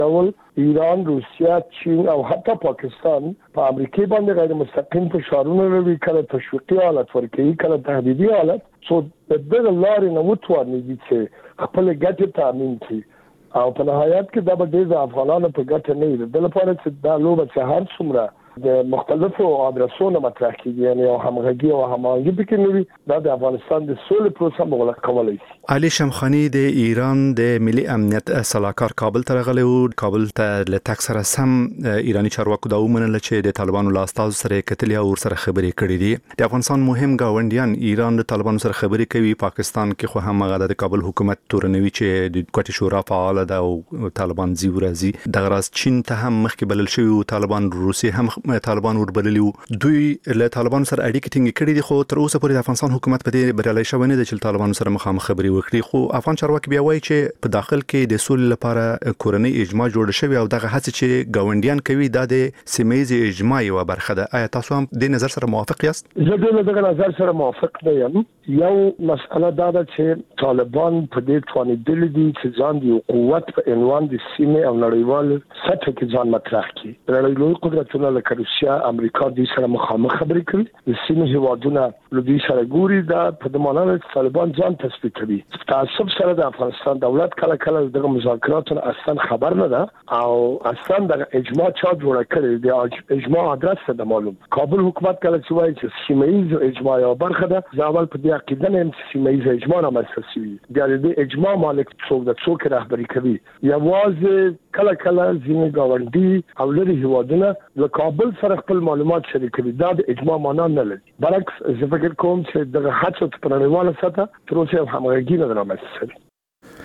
ډول ایران، روسیا، چین او حتی پاکستان په امریکا باندې غیر مستقیم فشارونه لري، کله تشویقي حالت ورکوي، کله تهدیدي حالت. سو دغه لارې نه وتوانېږي چې خپل ګټې تامین کړي او په نهایت کې دا به ډېر د افغانانو په ګټه نه وي. د لپاره چې دا لوبه چې هر څومره د مختلفو ادرسونو مطرح کیږي، یعنی او همغږي او هماهنګي پکې نه وي، دا د افغانستان د سولې پروسه مغلق کولای شي. علي شمخانی د ایران د ملي امنیت صلاحکار کابل ته راغلی و. کابل ته له تک سره سم ایرانی چارواکو دا ومنل چې د طالبانو له استازو سره کتل او سره خبرې کړې دي. د افغانستان مهم گاونډیان ایران د طالبانو سره خبرې کوي. پاکستان کې خو هم غاده د کابل حکومت تورنوي چې د کوټي شورا فعال ده او طالبان زی ورازي. د غراس چین ته هم مخکې بلل شوی او طالبان روسي هم طالبان وربللی. دوی له طالبان سره اړیکې ټینګې کړې دي، خو تر اوسه پورې د افغانستان حکومت په دې بریالي شوی نه دی چې طالبان سره مخامخ خبرې وکړي. خو افغان چارواکي بیا وایي چې په داخل کې د سولې لپاره کورنۍ اجماع جوړ شوی او دغه هڅه چې گاونډیان کوي دا د سیمه‌یز اجماع یو برخه ده. آیا تاسو هم د نظر سره موافق یاست؟ زه د دغه نظر سره موافق نه یم. یو مسأله دا ده چې طالبان په دې توانیدل دي چې ځان دی قوت په عنوان د سیمه او نړیوال سطح کې ځان مطرح کړي. نړیوال قدرتونه لکه روسیا، امریکا د سره مخامخ خبرې کوي. د سیمه هیوادونه له دې سره ګوري. دا په دمانه چې طالبان ځان تثبیت کوي. تعصب سره د افغانستان دولت کله کله دغه مذاکراتو اصلا خبر نه ده او اصلا د اجماع چا جوړ کړی دی. اجماع ادرس ده معلوم. کابل حکومت کله چې وایي چې سیمه‌یز اجماع یو برخه ده، ځاول په دې عقیده نه چې سیمه‌یز اجماع نه مسوي. بیا د اجماع مالک څوک د څوک رهبری کوي. یوازې کله کله ځینې گاونډي او لري هیوادونه د کابل سره خپل معلومات شریکوي. دا د اجماع معنا نه لري. برعکس زه فکر کوم چې دغه هڅه په نړیواله سطح تر اوسه همغږي نه رامنځته شوې.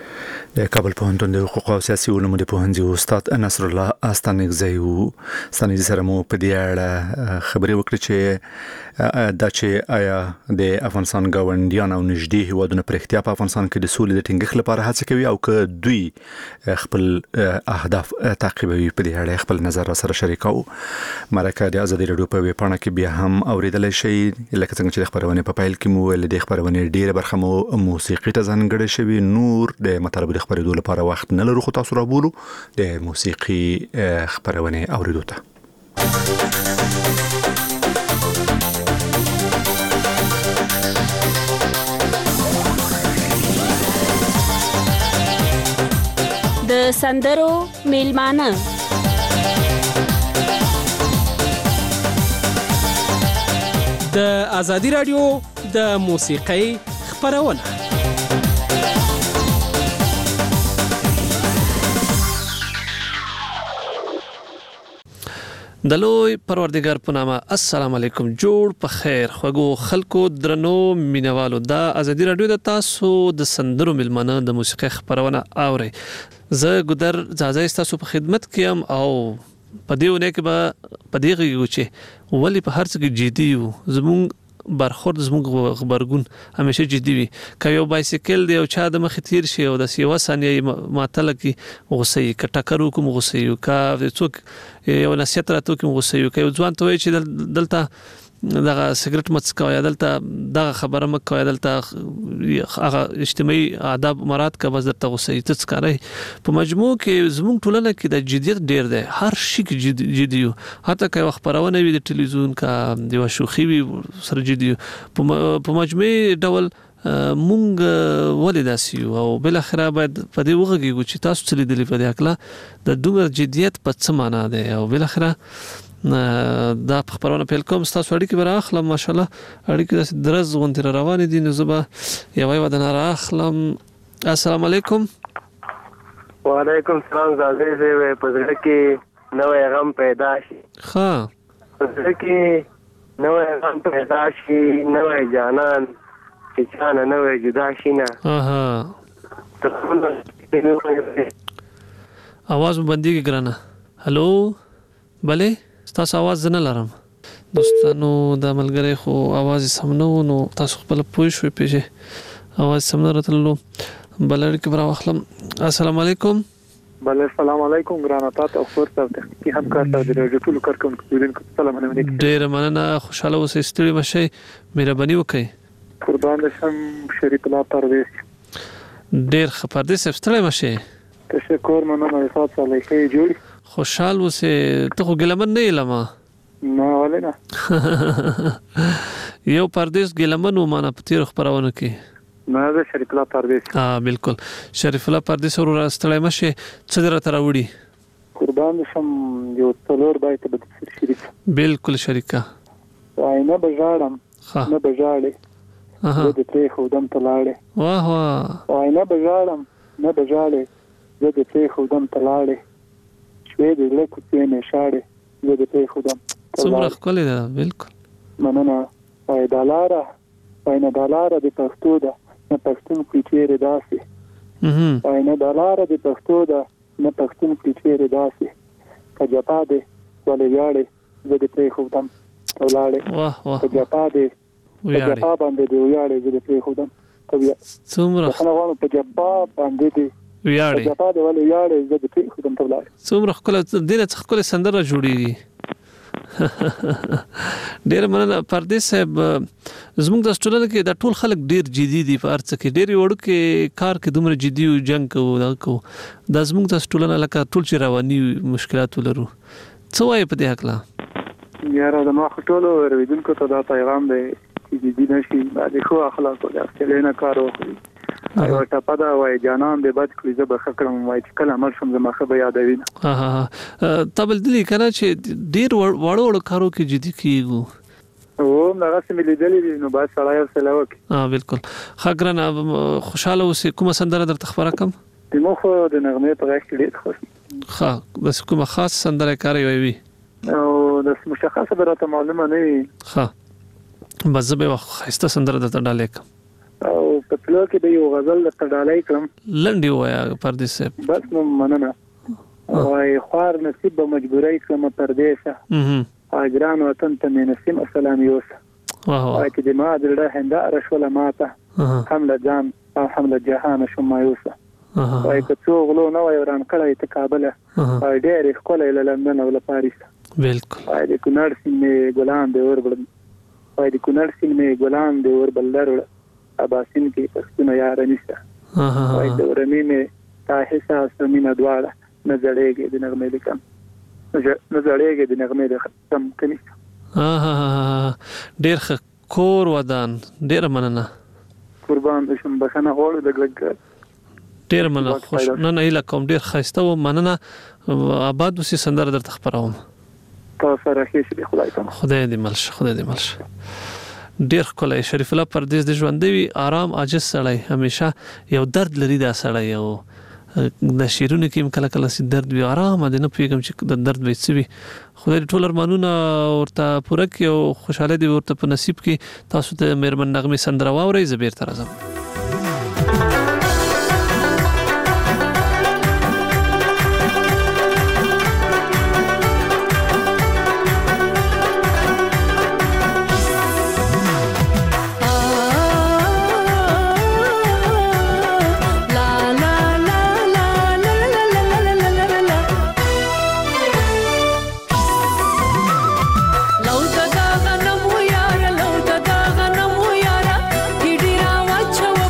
د کابل پوهنتون د حقوق او سیاسي علومو د پوهنځي استاد نصر الله استانګزی ستانیز سره مو په دې اړه خبرې وکړې چې دا چې آیا د افغانستان گاونډیان او نږدې هیوادونه پر اختیار په افغانستان کې د سولې د ټینګښت لپاره هڅه کوي او که دوی خپل اهداف تعقیبوي. په دې اړه خپل نظر سره شریکو. مرکه د ازادي رادیو په ویب پاڼه کې بیا هم اوریدل شي. لکه څنګه چې خبرونه په پیل کې مو ول د خبرونه ډیره برخه مو موسیقي ته ځانګړې شوی. نور د مطالب خبرېدو لپاره وخت نه لرو، خو تاسو را بولو د موسیقي خبرونه اوریدو ته. د سندرو میلمانه د ازادي رادیو د موسیقۍ خبرونه. د لوی پروردګار په نامه السلام علیکم. جوړ په خیر خوږو خلکو درنو مینوالو. د ازادي رادیو د تاسو د سندرو میلمانه د موسیقۍ خبرونه اوري. زه ګدر ځاځي تاسو په خدمت کې ام او په دې ونه کې به په دې غوږ چې ولی په هر څه کې جدي یو. زموږ برخورد زموږ خبرګون همیشه جدي وي. که یو بایسیکل دی او چا د مخ تیر شي او د سیوا ثانیه ماتل کی غوسه یې کټکرو کوم غوسه یو کا څوک یو نصیحت راتو کوم غوسه یو که ځوان ته وي چې دلته دغه سیګریټ مڅکا یا دلته دغه خبره مکه یا دلته هغه اجتماعي آداب مراد کا بس درته غوسه یې تڅکاري. په مجموع کې زموږ ټولنه کې د جديت ډیر دی. هر شي کې جدي یو. حتی که خبرونه وي د ټلویزیون کا د شوخي وي سره جدي یو. په مجموعي ډول مونږ ولې او بل اخره باید په دې وګورئ چې تاسو څه لیدلی په دې اکلا د دومره جديت په څه معنا ده او بل اخره دا خبرونه پیل کوم. تاسو اړیکې بر اخلم ماشاءالله اړیکې د درز غونډه روانه دي. نو زبا یوه ودان را اخلم. السلام علیکم. وعلیکم السلام. زازه زه په ځکه کې نوې غم پیدا شي. ها په ځکه کې نوې غم پیدا شي، نوې جانان چې چانه نوې جدا شي نه. आवाज بندي ګرانه. هلو بله تاسو आवाज نه لرم دوستانو. د ملګری خو आवाज سم نه و نو تاسو خپل پوه شئ پیژه आवाज سم نه راتللو. بلر کې برا واخلم. السلام علیکم. بله السلام علیکم ګرانه. تاسو خبر تاسو تخنیکی همکار ته د رادیو ټول کارکونکو سلام علیکم. ډیر مننه. خوشاله اوسئ. ستړي مشئ. مهرباني وکړئ. قربان شم. شریف الله پرویز. ډیر خبردست ستړي مشئ. تشکر مننه حساب صالح خیر جوړ خوشحال وسه ته خو ګلمن نه لما نه ولنه یو پردیس ګلمن ومانه په تیر خبرونه کې نه ده شریف الله پردیس بالکل شریف الله پردیس ور راستړی مشه څه درته راوړي قربان شم یو څلور بایته به تفسیر شریک بالکل شریکا نه بجاړم نه بجاړې زه د پرې خودم تلاړې واه واه نه بجاړم نه بجاړې زه د پرې خودم تلاړې شوې د لکو څه نه شاړې زه د پرې خودم څومره ښکلې ده بالکل مننه دالاره د پښتو ده نه پښتون کې چیرې داسې دالاره د پښتو ده نه پښتون کې چیرې داسې کجپا دې ولې ویاړې زه د پرې خودم تلاړې واه واه کجپا دې کجپا باندې دې ویاړې زه د پرې خودم څومره په جپا باندې دې ویاړې جپا دې ولې ویاړې زه د پرې خودم تلاړې څومره ښکلې دینه څه ښکلې سندره جوړیږي ډېر مننه پردیس صاحب زموږ د ټولنې کې د ټول خلک ډېر جدي دي په ارڅ کې ډېر وړو کې کار کې دومره جدي او جنگ کوو د زموږ د ټولنې لکه ټول چې رواني مشکلات ولرو څه وایي په دې حق لا یاره د ما ټولو ورېدونکو ته دا پیغام دی چې جدي نشي د خو اخلاقو د اصلي کار وکړي او ټاپا دا وای جانان به بد کړی زه به خکړم وای چې کله مر شم زما خبر یادوي تبل دلی کنه چې ډیر وړو کارو کې جدي کیږي او هغه سم لیدلې نو با سړی سره وکي بالکل خګرن خوشاله اوسې کومه سندره درته خبره کوم دمو خو د نغمه په غږ کې ډیر خوش بس کومه خاص سندره کاری وي او د مشخصه براته معلومه نه بس به خسته سندره درته ډالې کوم او په پلو کې د یو غزل د تډالای کړم لنډي وایا پردیس بس نو مننه وای خوار نصیب به مجبورای کړم پردیسه اجران وطن ته نسیم السلام یوسف وای چې د ما دلته هنده رشوله ماته حمله جان او حمله جهان شم یوسف وای که څو غلو نو وران کړی ته کابل وای ډېر ښکلی لندن او پاریس بالکل وای د کونړ سیمې ګلان دی اور بل وای د کونړ سیمې ګلان دی اور بل درو اباسین کې پښتون یار نشته وای د ورمینه تا احساس مینه دواړه نظرېږي د نغمې لیکم نظرېږي د نغمې د ختم کني ډېر کور ودان ډېر مننه قربان شم بخنه غوړ د ګلګ ډېر مننه خوش نه اله کوم ډېر خسته و مننه آباد وسې سندره درته خبروم تاسو سره هیڅ دی خدای دې ملش ډیر کولای شریف الله پردیس د ژوندوي آرام عاجز سړی همیشه یو درد لري دا سړی یو د شیرونو کې کله کله سي درد وي آرام دې نه پیګم چې د درد وي څه وي خدای ټول ارمانونه ورته پوره کړي او خوشاله دي ورته په نصیب کې تاسو ته مهربان نغمه سندره واوري زبیر تر اعظم لو تدا غنمو یارا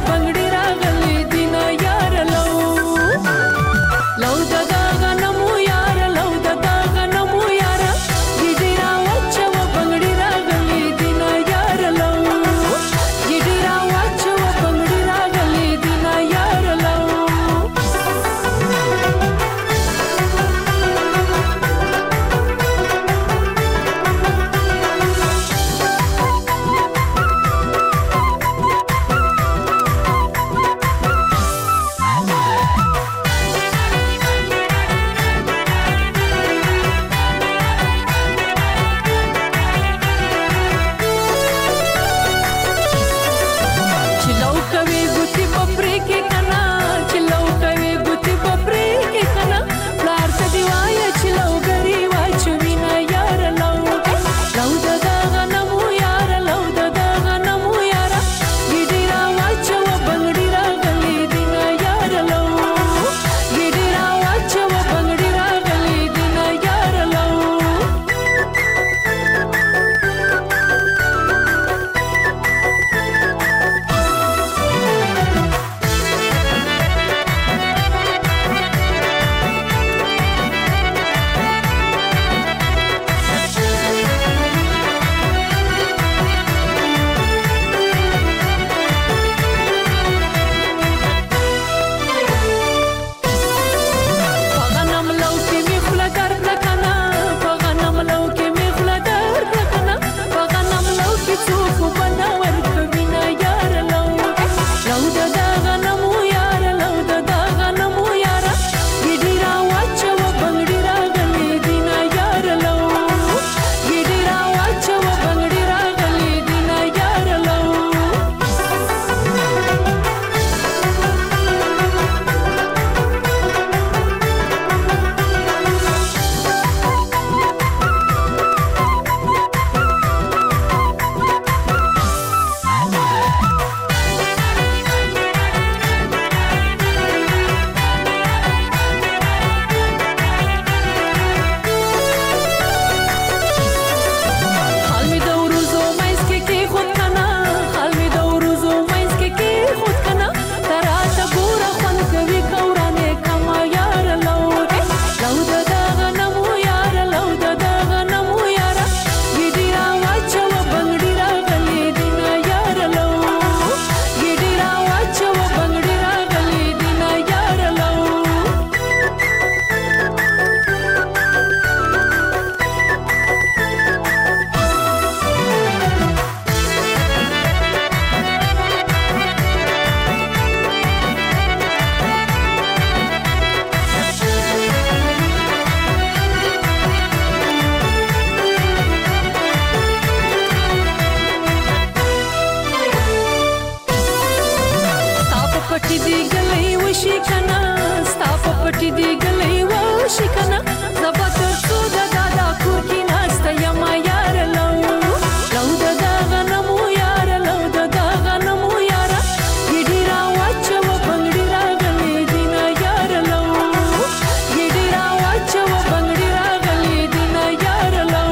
واچو بنگړي راغلي دنا یار لو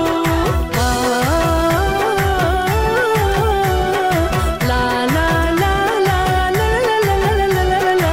لا لا لا لا لا لا لا لا لا لا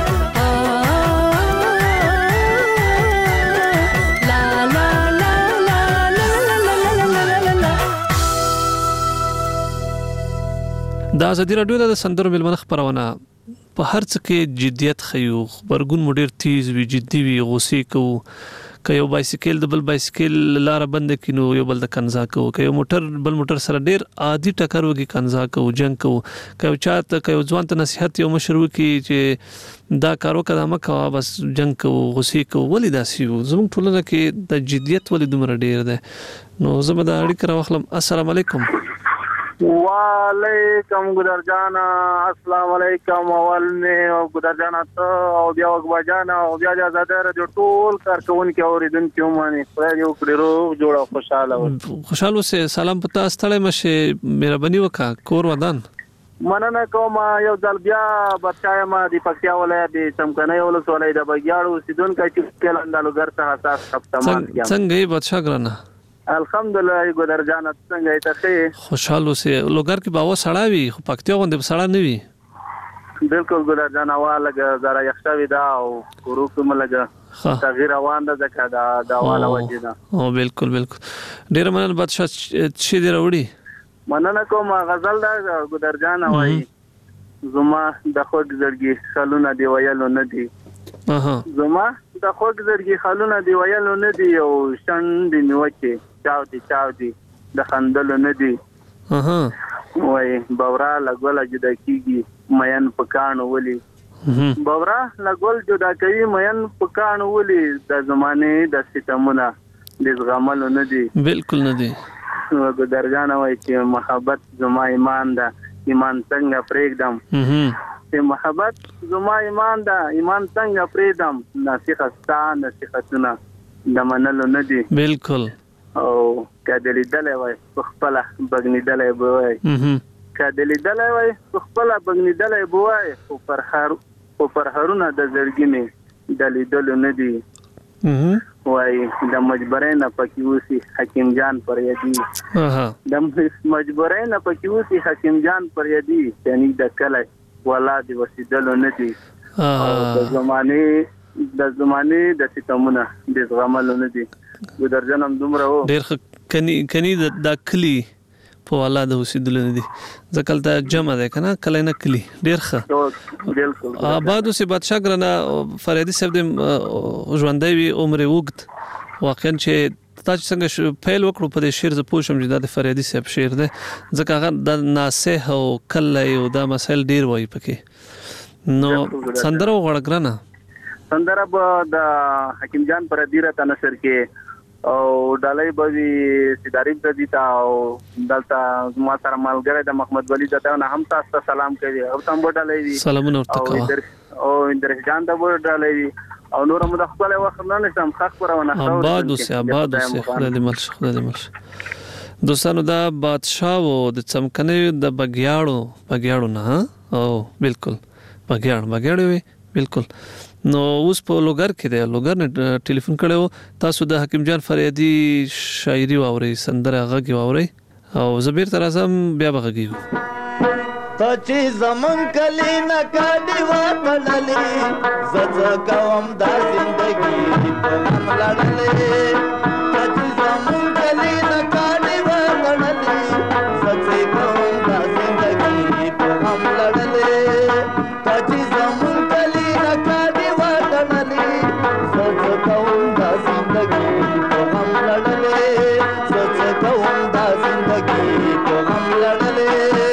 د ازادي رادیو د سندرو ملمنه خبرونه په هر څه کې جديت خيو خبرګون مډیر تیز وی جدي وی غوسې کو که یو بایسیکل د بل بایسیکل لار بند کینو یو بل د کنزا کو که یو موټر بل موټر سره ډیر عادي ټکر وږي کنزا کو جنگ کو که چاته که ځوان ته نصيحت یو مشرو کی چې دا کارو کدامه کا بس جنگ کو غوسې کو ولې داسي زموږ ټولنه کې د جديت ولې دومره ډیر ده نو زه به دا اړیکه راوخلم. السلام علیکم. وعلیکم ګدر جان السلام علیکم اول نه او ګدر جان ته او بیا وګ جان او بیا د آزاد رادیو ټول کارکونکو اوریدونکو باندې خدای یو کړو جوړه خوشاله سه سلام پتا ستړی مشه مهرباني وکا کور ودان مننه کوم یو ځل بیا بچای ما د پکتیا ولایت د چمکنه ولسوالۍ د بګیاړو سیدونکو چې کلاندالو ګرته حساس خپتمان څنګه بادشاہ ګرانه الحمدلله ګدر جان څنګه ته خوشاله سه لوګر کې باو سړاوي خو پکتیا غوندې سړا نه وي بالکل ګدر جان واله زرا یخشاوي دا او ورو کوم لګه تغییر روان ده ځکه دا والا وجه او بالکل ډیر مننه بادشاہ چې دی راوړي مننه کوم غزل دا ګدر جان وای زما د خوږ زړګي خلونه دی ویلو نه دی زما د خوږ زړګي خلونه دی ویلو نه دی او شند نیوکه چاودي د خندلو نه دی وای باورا لګول جدا کیږي مېن پکانو ولي باورا لګول جدا کوي مېن پکانو ولي د زمانه د ستمونه د زغملو نه دی بالکل نه دی وګ درجانه وای چې محبت زما ایمان ده ایمان څنګه پرېږدم چې محبت زما ایمان ده ایمان څنګه پرېږدم نصيحتونه د منلو نه دی بالکل او کدلی دلې وای خپل بغنی دلې بوای کدلی دلې وای خپل بغنی دلې بوای او پرهرونه د زړګینه دلې دلو نه دی وای د مجبرین پکې وسی حکیم جان پر یدي د مجبرین پکې وسی حکیم جان پر یدي یعنی د کله ولادي وسیدلو نه دی د زمانه د ستمونه د زغملو نه دی ګدر جنم دومره و ډیر کني د کلی په اولاد وسیدلو نه دی ځکه ته جمع ده کنه کله نه کلی ډیر ښه بالکل آباد اوسې بادشاہ ګرانه فريدي صاحب د ژوندۍ وي عمر وګد واقعا چې تاسو څنګه فعال وکړو په دې شعر ز پوښم چې د فريدي صاحب شعر ده ځکه هغه د ناسه او کله یو د مسائل ډیر وای پکې نو سندره وغړګرنه سندره به د حکیم جان پر دیره تنشر کې او ډالۍ بوي سیداری د دي تا او دلته ما سره ملګری د محمد ولی دته نه هم تاسو ته سلام کوي او تم ډالۍ وي سلامونه ورته او اندرش جان ته ډالۍ وي او نور هم د خپل وخت نه نشم خاص پرونه آباد اوسه خدای دې مرش دوستانو دا بادشاہ وو د چمکنه د بګیاړو نه او بالکل بګیاړو وي بالکل نو اوس په لوګر کې دی لوګر نه ټلیفون کړو تاسو د حکیم جان فریدي شاعري واوري سندره غږی واوري او زبیر تر اعظم بیا بغږیو ته چې زمون کلی نه کډي وټللې زړه کوم د زندګي په ملړلې ته چې زمون کلی نه کډي وټللې زړه کوم د زندګي په ملړلې ته چې زمون کلی نه کډي وټللې زړه کوم د زندګي په ملړلې زړه کوم د زندګي په ملړلې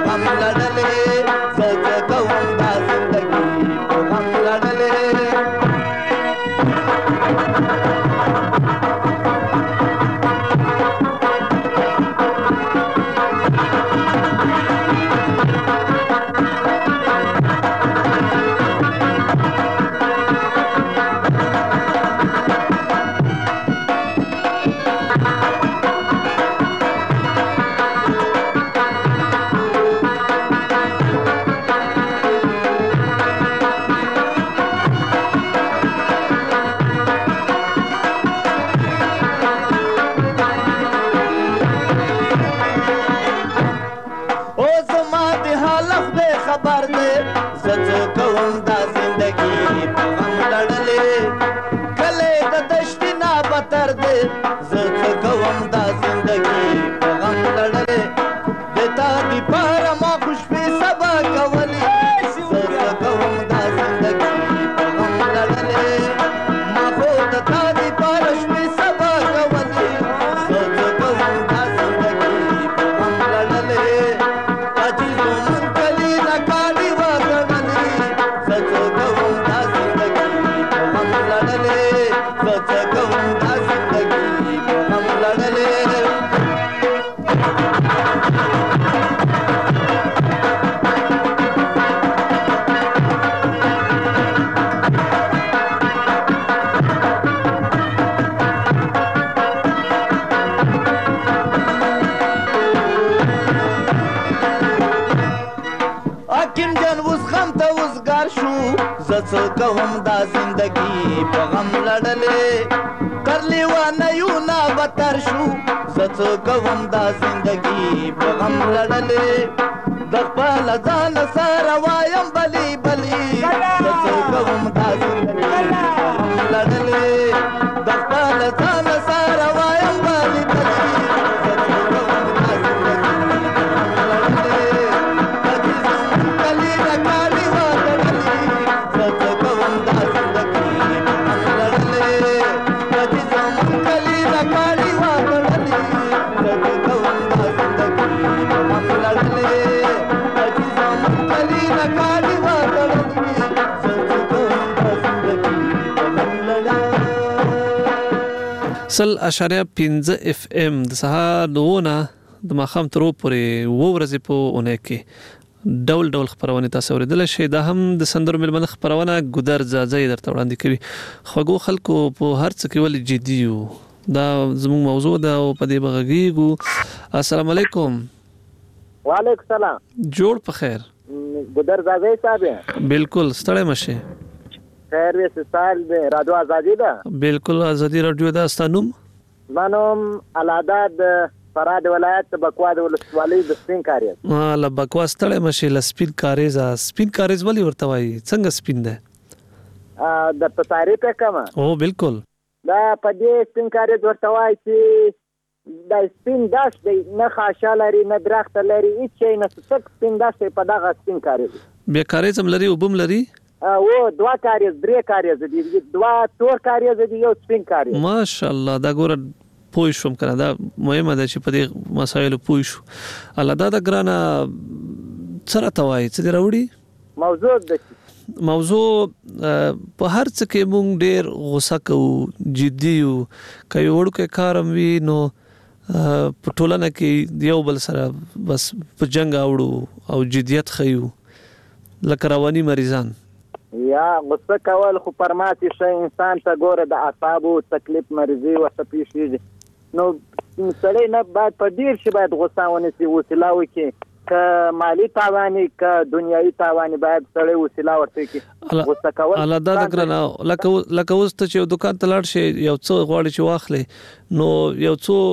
غم لړلې زه کوم دا زندګي په غم لړلې کوم دا زندگی په غم لړلې تر لیوانه یو نا بتر شو زه کوم دا زندگی په غم لړلې د خپل ځان سره وایم بلی بلی زه کوم دا زندگی په غم لړلې د خپل ځان سره وایم بلی بلی سل اشاریه 15 اف ام د سهار دونه د ماخام ترو پورې و ورځې په اونۍ کې ډول ډول خبرونه تاسو اوریدل شي دا هم د سندرو ملمنه خبرونه ګودر ځای درته وړاندې کوي خوګو خلکو په هر څه کې ول جدي یو دا زموږ موضوع ده او په دې بغږیږو السلام علیکم وعلیکم السلام جوړ په خیر ګودر ځای صاحب بالکل ستړی مشه خیر وې سال به رادیو ازادي ده بالکل ازادي رادیو ده ستانوم منوم علاداد فراد ولایت بکواد ولسوالۍ د سپین کاریز لا بکوا ستړی مشه ل سپین کاریز سپین کاریز ولې ورته وایي څنګه سپین ده د تعریف کما او بالکل دا په دې سپین کاریز ورته وایي چې د سپین داش دی نه خاصه لري نه درخت لري هیڅ شي نه څه سپین داش په دغه سپین کاریز به کاریز هم لري او بم لري او دوا کاریز درې کاریز دي دوا تور کاریز دي یو سپین کاریز ماشاءالله دا ګور پوه شوم کنه دا مهمه ده چې په دې مسایلو پوه شو الله دا ګرانه سره توای چې راوړي موضوع د موضوع په هر څه کې مونږ ډېر غوسه کوو جدي یو کوي وړو کارم وی نو په ټولنه کې یو بل سره بس په جنگ اوړو او جديت خيو لکه رواني مریضان یا غصه کول خو پرماتي شي انسان ته ګوره د اعصابو تکلیف مرزي ورته پیښیږي نو سړی نه باید په ډیر شي باید غصه ونیسي وسیله وکړي که مالی تاوانی که دنیایي تاوانی باید سړی وسیله ورته وکړي غصه کول الله دا ګرانه لکه اوس ته چې دکان ته لاړ شي یو څه غواړي چې واخلې نو یو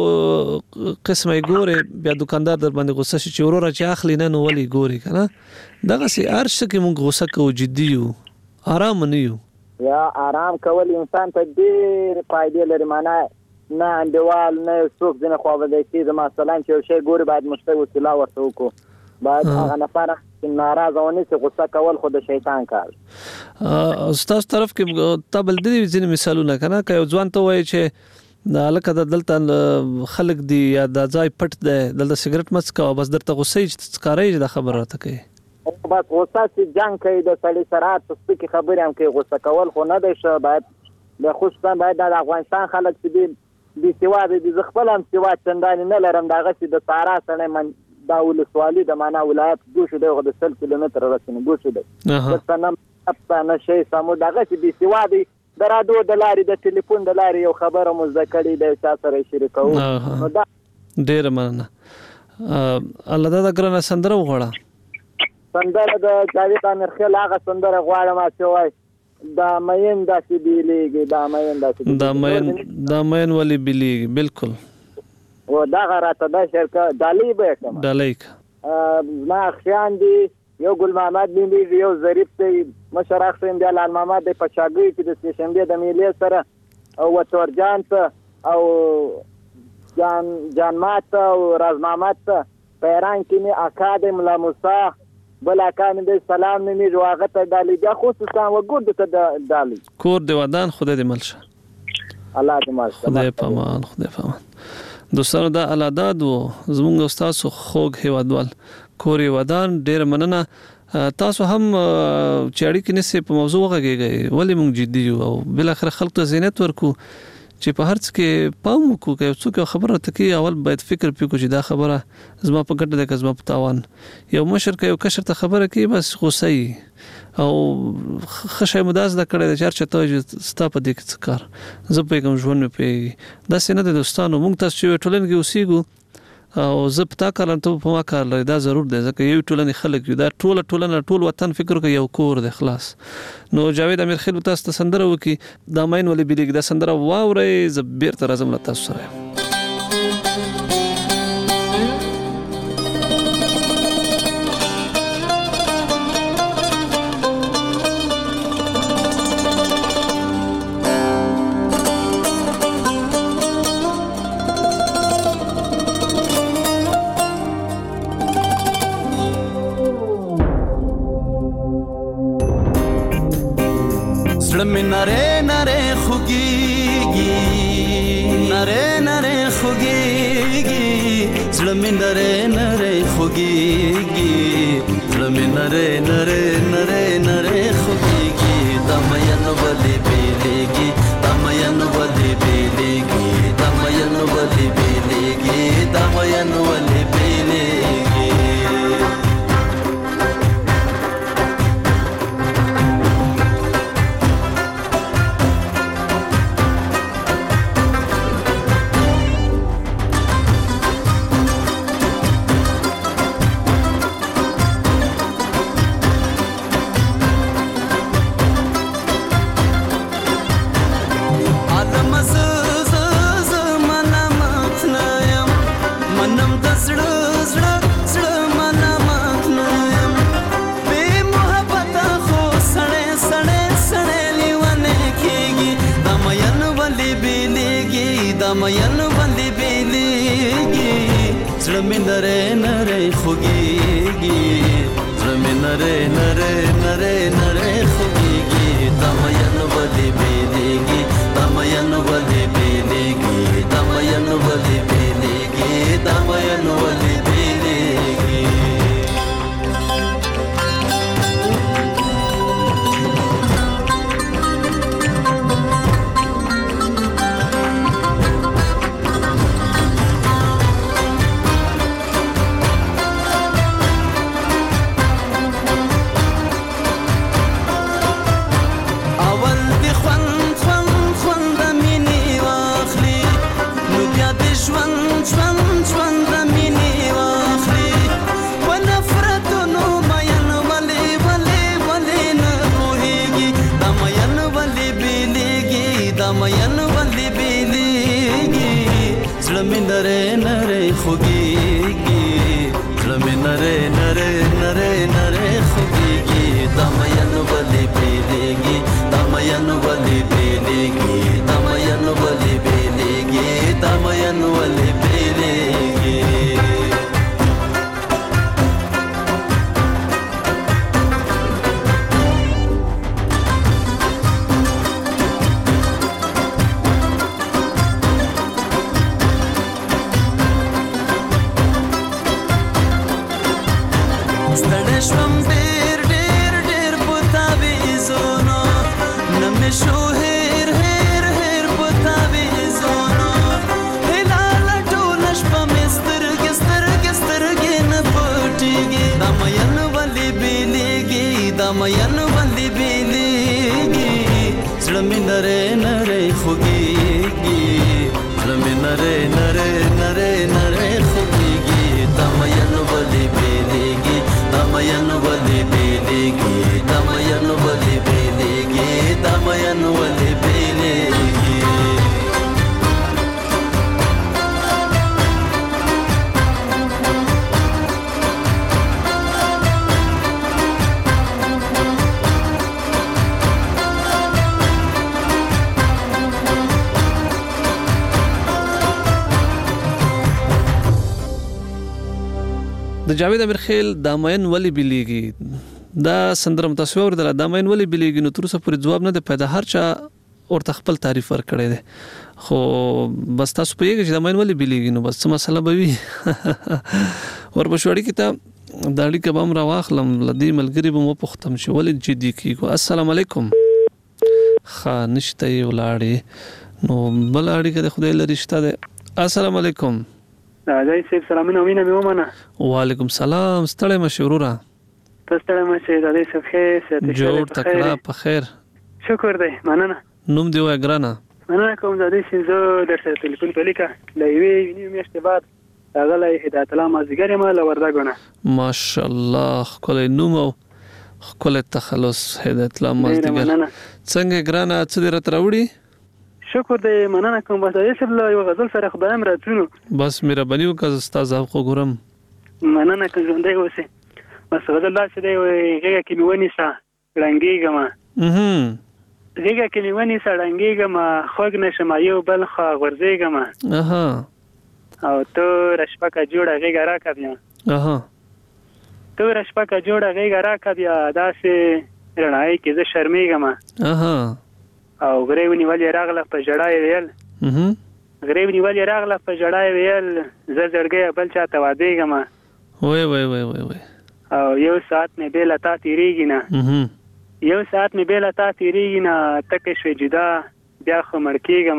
څو قسمه ګوره بیا دکاندار در باندې غصه شي چې وروره چې اخلي نه نو ولي ګوري کنه دغه سي ارشه کې مونږ غوسه کوو جدي یو آرام نه یو یا آرام کول انسان ته ډېر فائدې لري معنا نه انډیوال نه څوک ځنه خو به دې مثلا چې شی ګوري باید مشته وسیله ورته وکړو باید هغه نفر ناراضه ونی چې غوسه کول خو د شیطان کار استاد طرف کې تبل دې ځینې مثالونه کنه که ځوان ته وایي چې دا لکه د دلته خلک دی یا د ځای پټ دی دلته سیګریټ مسکه بس درته غوسې ښکاري دا خبره راته کوي بس غوسه چې جنګ کوي د سړي سره سپکې خبرې هم کوي غوسه کول خو نه دی ښه باید د خصوصا باید د افغانستان خلک چې دي بې سواده دي زه خپل هم سواد چندانې نه لرم د هغه چې د سارا سړی دا ولسوالي د معنا ولایت ګوشو دی د 100 کیلومتره رسنې ګوشو دی نه شي سمو دغه چې بې سواده د رادیو د لارې د ټلیفون د لارې یو خبره مو زده کړې د چا سره شریکو نو دا ډېره مننه الله دا ګرانه سندره وغواړه سندره د جاوید امیرخیل هغه سندره غواړم چې وای دا مین داسې بیلیږي دا مین ولی بیلیږي بالکل و دغه راته دا شرکه ډالۍ به کوم ډالۍ ما خیان دي یو ګل محمد نیمبي یو ظریف دی مشر اخسین دی لال محمد دی پچاګي چې د سټیشنبه د میلې سره او تورجان ته او جان مات او راز محمد ته پیران کې می اکاد ملا موسی بل اکان دی سلام نیمي واغه ته ډالۍ بیا خصوصا وګورد ته ډالۍ کور دی ودان خدای دې ملشه الله دې ملشه خدای پامان دوستانو دا علاداد و زمونږ استاد خوږ هیوادوال کوري ودان ډېر مننه تاسو هم چاړي کې نسې په موضوع غږیږئ ولې موږ جدي یو او بل اخر خلک ته زینت ورکو چې په هرڅ کې پام وکړو که څوک خبره تکي اول باید فکر وکړو چې دا خبره زما په ګټه ده که زما په تاوان یو مشر که یو کشر ته خبره کوي بس غوسه او خشه مداز د کړه د چارچ ته ستا په دې کې کار زه په کوم ژوند په دا سینه د دوستانو موږ تاسو چې ټولنه کې اوسېګو او زه په تا کارم ته په ما کار لري دا ضرور دی ځکه یو ټولنې خلک یو دا ټولنه ټول وطن فکر کوي یو کور دی خلاص نو جاوید امیرخیل تاسو ته سندره وکي دا مین ولې بیلیږي دا سندره واورئ زه بیرته راځم له تاسو سره نره نره خوگیگی نره نره خوگیگی زلمی نره نره خوگیگی زلمی نره نره نره نره خوگیگی دمین ولی بیلیگی دمین ولی بیلیگی دمین ولی بیلیگی دمین ولی بیلیگی مین باندې بیلیږي زړه مې نری نری خوږیږي زړه مې نری نری نری نری خوږیږي دا مین باندې بیلیږي دا مین باندې بیلیږي دا مین باندې بیلیږي دا مین باندې بیلیږي ستړشم ډیر ډیر ډیر پتا ویزونو نمې شو هیر هیر هیر پتا ویزونو هلال ټولش په مسترګ سترګ سترګ نه پټيږي دمین ولې بیلېږي دمین ولې بیلېږي زړه مې نره نره خوږيږي زړه مې نره نره نره نره خوږيږي دمین ولې بیلېږي دمین ولې بیلېږي دمین ولې بیلېږي دمین ولې بیلېږي د جاوید امرخیل دامین ولی بیلیږي دا سندره متاسو اوردل دامین ولی بیلیږي نو تر اوسه پورې جواب نه دی پیدا هر چا ورته خپل تعریف ورکړی دی خو بس تاسو پوهیږئ چې دامین ولی بیلیږي نو بس څه مسله به وي ورپسې اړیکې ته د اړیکې به هم راواخلم له دې ملګري به مو وپوښتم چې ولې جدي کېږو السلام علیکم ښه نشته یې ولاړې نو بله اړیکه د خدای لرې شته دی السلام علیکم راځئ صاحب سلامونه وینه مې ومنه وعلیکم سلام ستړی مه شې وروره ته ستړی مه شې راځئ صاحب ښه جوړ تکړه په خیر شکر دی مننه نوم دې وایه ګرانه مننه کوم راځئ چې زه در سره تلیفون په لیکه له یوې نیمې میاشتې بعد راغلی هدایت الله مازدیګر یم له وردګو نه ماشاءالله ښکلی نوم او ښکلی تخلص هدایت الله مازدیګر څنګه ګرانه څه دې راته راوړي شکر دی مننه کوم بس دې سره یو غزل سره خدای هم راتلو بس مهرباني وکړه ستا ذوق وګورم مننه کوم ژوندی اوسې بس غزل داسې دی غېږه کې مې ونیسه ړنګېږم غېږه کې مې ونیسه ړنګېږم خوږ نه شم یو بل خوا غورځېږم او توره شپکه جوړه غېږه راکړه بیا توره شپکه جوړه غېږه راکړه بیا داسې رڼایي کې زه شرمېږم او غریب نیولې راغله په ژړا یې ویل غریب نیولې راغله په ژړا یې ویل زه زړګی بل چاته وادېږم وای وای وای وای او یو ساعت مې بې له تا تېرېږي نه یو ساعت مې بې له تا تېرېږي نه تکې شوې جدا بیا خو مړ کېږم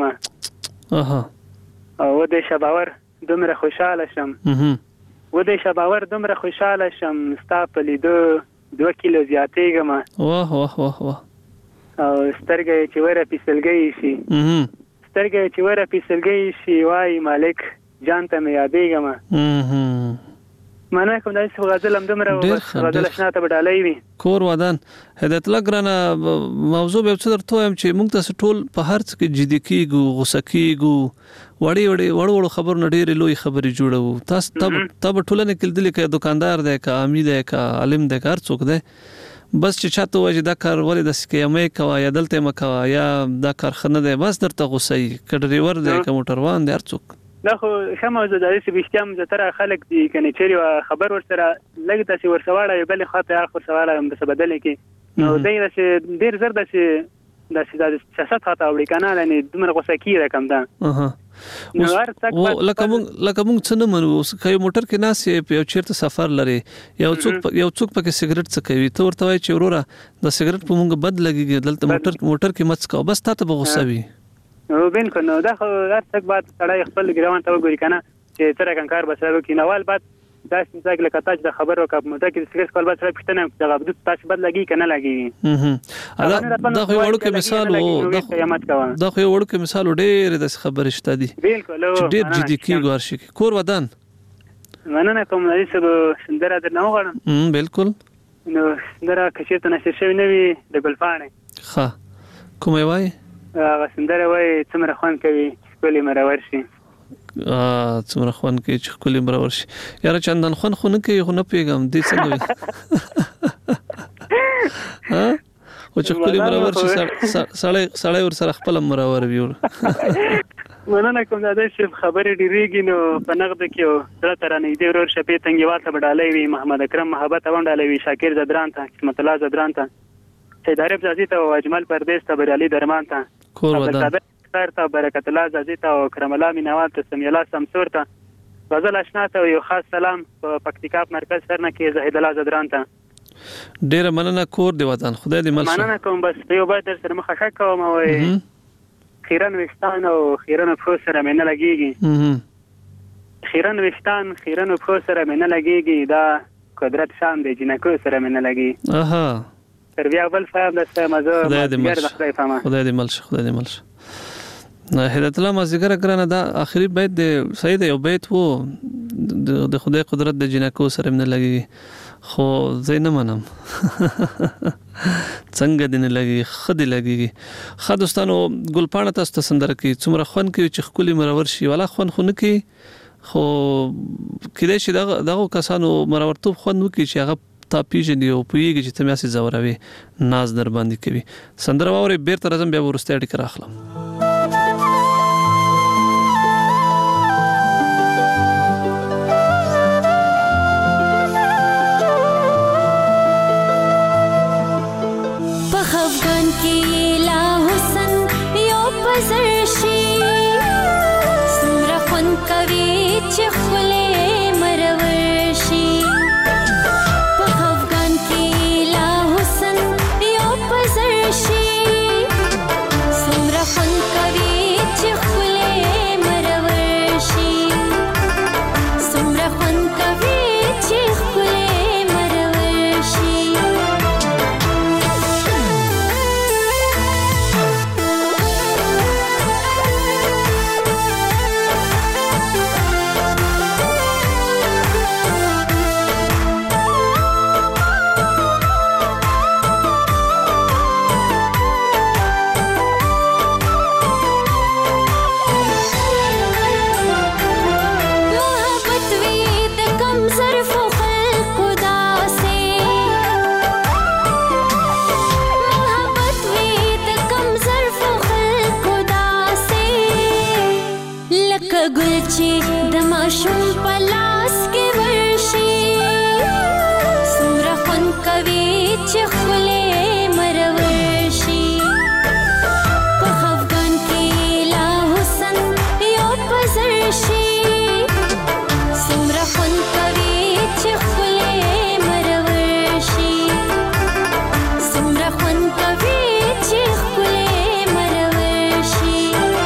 او ودې شباور دومره خوشحاله شم ودې شباور دومره خوشحاله شم ستا په لیدو 2 کیلو زیاتېږم واه واه واه واه او سترګې چې وره پیسلګۍ شي سترګې چې وره پیسلګۍ شي وای مالک جان ته مې یادېږم مننه کوم داسې غزل هم دومره غزل اشنا ته به ډالۍ وي کور ودان هدایت الله ګرانه موضوع به څه درته وایم چې موږ تاسو ټول په هر څه کې جدي کېږو غوسه کېږو وړو خبرونه ډېرې لوی خبرې جوړوو تاسو ته به ټولنې کې لیدلي که دکاندار دی که عامي دی که عالم دی که هر څوک دی بس چې چاته وایي دا کار ولې داسې کوې یا مه کوه یا دلته مه کوه یا دا کار ښه نه دی بس درته غوسه وي که ډریور دی که موټروان دی هر څوک دا خو ښه موضوع ده داسې بېشتیا هم زیاتره خلک دي که نه چېرې خبر ورسره لږ داسې ورسه واړوي بلې خوا ته اړخ ورسه واړوي داسې بدلې کړي نو دی داسې ډېر زر داسې سیاست خواته اوړي که نه یعنې دومره غوسه کېږي کم ده لکه موږ څه نه منو که یو موټر کې ناست یې یو چېرته سفر لري یو څوک پکې سګرټ څکوي ته ورته وایي چې وروره د سګرټ په موږ بد لګېږي دلته موټر کې مه څکوه بس تا ته به غوسه وي بالکل نو دا خو هر څوک باید سړی خپل ګریوان ته وګوري که نه چې څه رقم کار به سره وکړي نو اول باید داسې مثال لکه تا چې د خبر وکړه په موټر کې د سګرټ کول باید سړی پوښتنه وکړي دغه حدود تاسې بد لګېږي که نه لګېږي دا خو یو وړوکی مثال و دا خو یو وړوکی مثال و ډېرې داسې خبرې شته دي چې ډېر جدي کېږو هر شي کې کور ودان مننه کوم نادي صاحب سندره درنه وغواړم بالکل نو سندره که چېرته نشر شوې نه وي د ګلپاڼې ښه کومه یې وایي هغه سندره وایي څومره خوند کوي چې ښکلې مرور شي څومره خوند کوي چې ښکلې مرور شي یاره چندان خوند خو نه کوي خو نه پوهېږم دې څنګه وي خو چې ښکلې مرور شي سړی ورسره خپله مرور وي مننه کوم دا دی چې خبرې ډېرېږي نو په نغده کې زړه ته رانږدې ورور شپې تنګیوال ته به ډالۍ وي محمد اکرم محبت ته هم ډالۍ وي شاکر زدران ته قسمت الله زدران ته سید عارف زازي ته او اجمل پردیس ته بریالي درمان ته کور ودان ته برکت الله زازي ته او کرم الله مینوال ته سمیع الله سمسور ته غزل آشنا ته یو خاص سلام په پکتیکا مرکز سرنه کې زاهد الله زدران ته. ډیره مننه کور دی وطن خدای دې مل شه. مننه کوم بس یو بل در سره مخه کوم او خیرن وستان او خیرن پرو سره مې نه لګيږي. خیرن وستان خیرن پرو سره مې نه لګيږي دا قدرت شان دی جنکو سره مې نه لګي. اها تر بیا بل فهم د مزه خدای دې مل شه خدای دې مل شه. هدایت الله مازیګر ګرانه دا اخري بیت د صحیح دی یو بیت وو د خدای قدرت د جنکو سره مې نه لګي خو زه نه منم څنګه دې نه لګي خدي لګي. خا دوستانو ګلپاڼه تاسو ته سندره کې څومره خون کې چې خولي مرور شي ولا خون خو نه کې خو کله چې دغه کسانو مرورتوب خون نو کې چې هغه تا پیژنې او پویږي چې تم یاسي زوروي ناز در باندې کوي. سندره ووري بیرته راځم بیا ورسته اړیکه راخلم. افغان کې لا حسن یو پزر شي سمره خون کوي چې خله مرور شي. په افغان کې لا حسن یو پزر شي سمره خون کوي چې خله مرور شي. سمره خون کوي چې خله مرور شي. چې د ماشوم په لاس کې ورشي سمره خون کوي چې خولې مرور شي. په افغان کې لا حسن یو پزر شي سمره خون کوي چې خولې مرور شي. سمره خون کوي چې خولې مرور شي.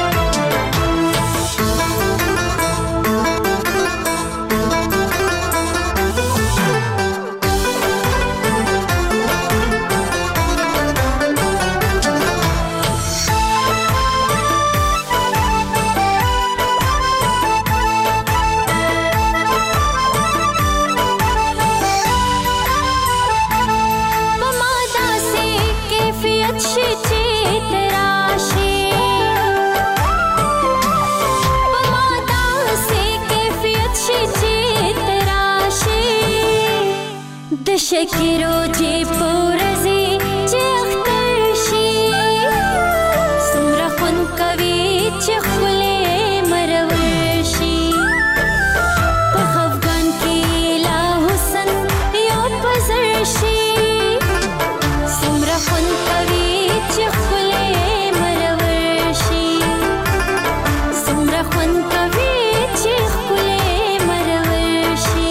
شکیرو چې پورزي چې اختر شي سمره خون کوي چې خولې مرور شي. په افغان کې لا حسن یو پزر شي سمره خون کوي چې خولې مرور شي. سمره خون کوي چې خولې مرور شي.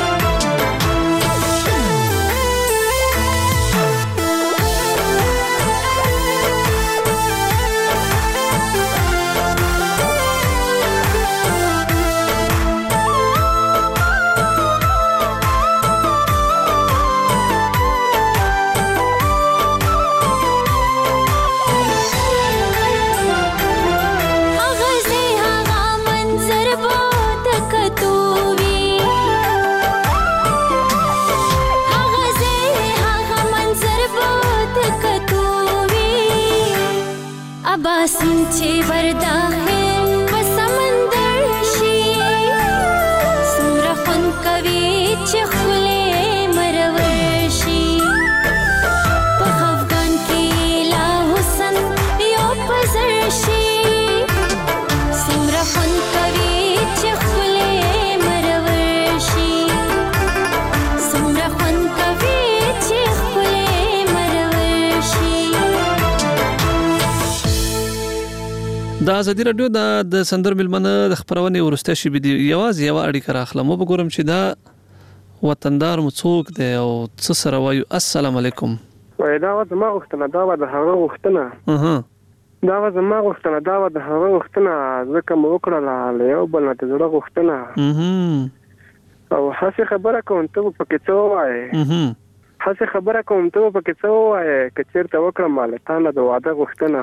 باسم چې ورداخل په سمندر شي سمره خون کوي چې خولې مرور شي. په افغان کې لا حسن یو پزر شي سمره خون کوي چې خولې مرور شي. سمره خون کوي چې خولې مرور شي. د ازادي رادیو د سندر ملمنه د خبرونه ورسته شي بده یوازې یو اړیکه راخلم وګورم چې دا وطندار مو څوک دی او څه سره وایو. السلام علیکم. وای دا و زما غوښتنه دا و د هغه غوښتنه دا و زما غوښتنه دا و د هغه غوښتنه ځکه مو وکړه له یو بل نه د زړه غوښتنه او هڅه خبره کوم ته پکې څه وایې هڅه خبره کوم ته پکې څه وایې که چېرته وکړم مالتانه د واده غوښتنه.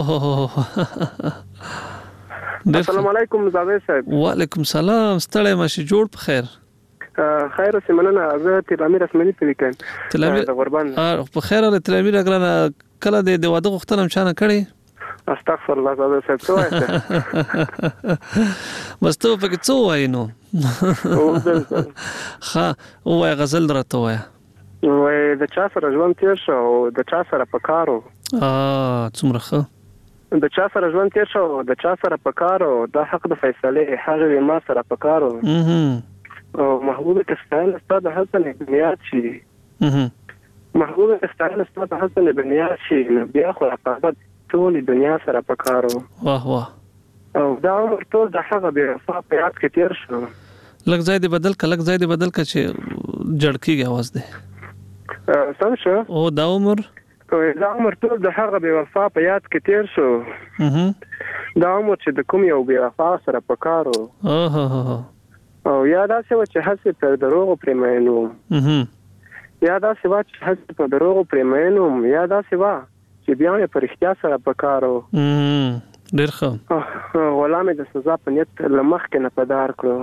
السلام علیکم زاویه صاحب. وعلیکم سلام. ستړی ماشي جوړ په خیر. خیر اوسې مننه. زه تلامیر اسمنی ته لیکم د غربان په خیر له تلامیر اګرانه کله د واده غوښتنه چانه کړی. استغفر الله زاویه صاحب څه وایې بس ته پکې څه وایې نو ښه ووایه غزل راته ووایه. وای د چا سره ژوند تیر شو او د چا سره پکارو څومره ښه د چا سره ژوند تیر شو د چا سره پکارو دا حق د فیصله هغه ما سره پکارو او محبوب تستاهل استاد حسن بنیاد شي محبوب تستاهل استاد حسن بنیاد شي بیا خو رقابت ټول دنیا سره پکارو. واه واه. او دا عمر ټول د هغه بے وفا په یاد کې تیر شو. لږ ځای دی بدل که چې جړکیږي आवाज دی سم شو. او دا عمر ټول د هغه بے وفا په یاد کې تیر شو. دا عمر چې د کوم یو بے وفا سره پکارو او یا داسې و چې هڅې په دروغو پرېمینو یا داسې و چې هڅې په دروغو پرېمینو یا داسې و چې بیا یې په رښتیا سره پکارو. ډېر ښه. غلام د سزا په نیت له مخکې نه پدار کړو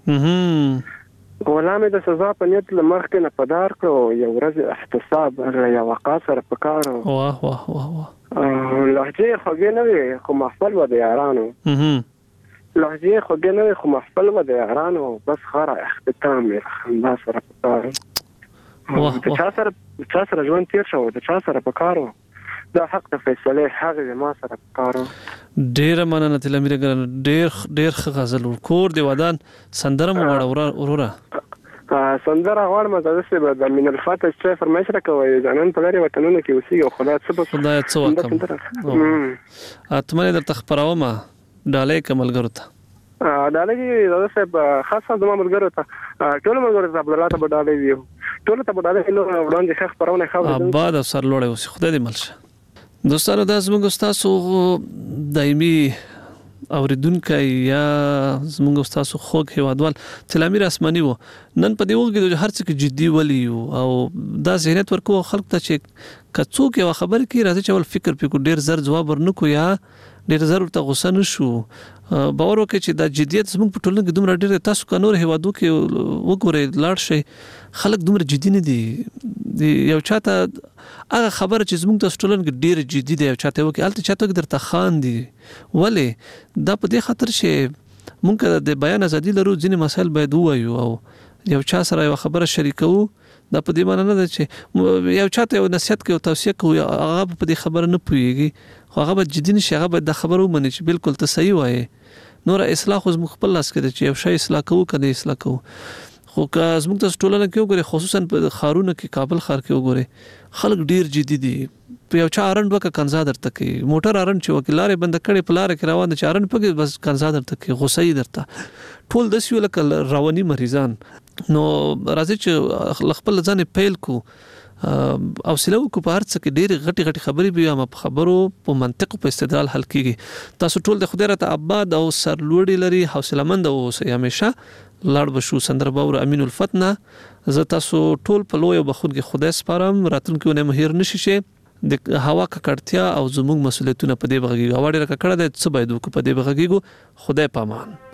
غلام د سزا په نیت له مخکې نه پدار کړو یو ورځ احتساب یا وقا سره پکارو. واه واه واه واه. لهجې خوږې نه وي خو محفل و د یارانو لهجې خوږې نه وي خو محفل و د یارانو بس خاره اختتام یې خندا سره پکارو. د چا سره ژوند تیر شو د چا سره پکارو دا حق د فیصله هغه ما سره پکارو. ډیر مننه تلامیر ګران. ډیر ښه غزل کور دی ودان سندره مو غواړه وروره سندره غواړم زه د من الفاتح چې فرمایش راکوي ځانن په لري وطنونو کې اوسېږي خدای څه وکم اتمنه درته خبرومه ډالۍ کملګرو ته ډالۍ زه صاحب خاصه زما ملګرو ته ټول ملګرو ته عبد الله ته ډالۍ دیو ټول ته ډالۍ نو وړاندې ښه خبرونه خبره آباد او سر لوړې اوسې خدای دې ملشه. دوستانو دا زموږ تاسو دایمي اوریدونکي یا زموږ تاسو خوږ هیوادوال تلامیر اسماني وو نن په دې وګړي د هر څه کې جدي ولي او دا ذهنیت ورکو خلک ته چې کڅوک یو خبر کې راځي چې ول فکر پکې ډیر زر جواب ورنکو یا ډیر زر ته غوسه نشو باور وکړي چې دا جديت زموږ په ټولنه کې دومره ډیر تاسو کنور هیوادو کې وګورئ لاړ شي خلک دومره جدي نه دي یو چاته هغه خبره چې زموږ تاسو ټولنه کې ډیر جدي دی یو چاته وکړي الته چاته درته خان دي ولې دا په دې خاطر چې مونږ د بیان ازادي لرو ځینې مسایل باید وایو او یو چا سره یو خبره شریکو دا په دې معنی نه ده چې یو چاته یو نصیحت کوي او توصیه کوي هغه په دې خبره نه پويږي خو هغه به جدي نشي هغه به د خبرو ومني چې بالکل ته صحیح وایې نور اصلاح خو زموږ خپل لاس کې دی چې یو شی اصلاح کوو کنه اصلاح کوو خو که زموږ تاسو ټولنه کې وګورئ خصوصا په خارونه کې کابل ښار کې وګورئ خلک ډیر جدي دي یو چا ارند وک کنزا درته کوي موټر ارند چې وکیلاره بند کړي په لار کې روان دي چې ارند پکې بس کنزا درته کوي غوسه درته ټول د سیول کل رواني مریضان نو راځي چې خپل ځان پیل کو او سلو کو په هر څه کې ډېر غټي خبرې به ما په خبرو په منطق په استدلال حل کیږي تاسو ټول د خدای رته آباد او سرلوړي لري حوصله مند او همیشه لاړ بشو سندر باور امین الفتنه زه تاسو ټول په لوی بخود کې خدای سپارم راتلونکي ونه مهیر نشي شه د هوا ککړتیا او زموږ مسولیتونه په دې بغږی غواړي ککړه د څه باید کو په دې بغږی خدای پامان.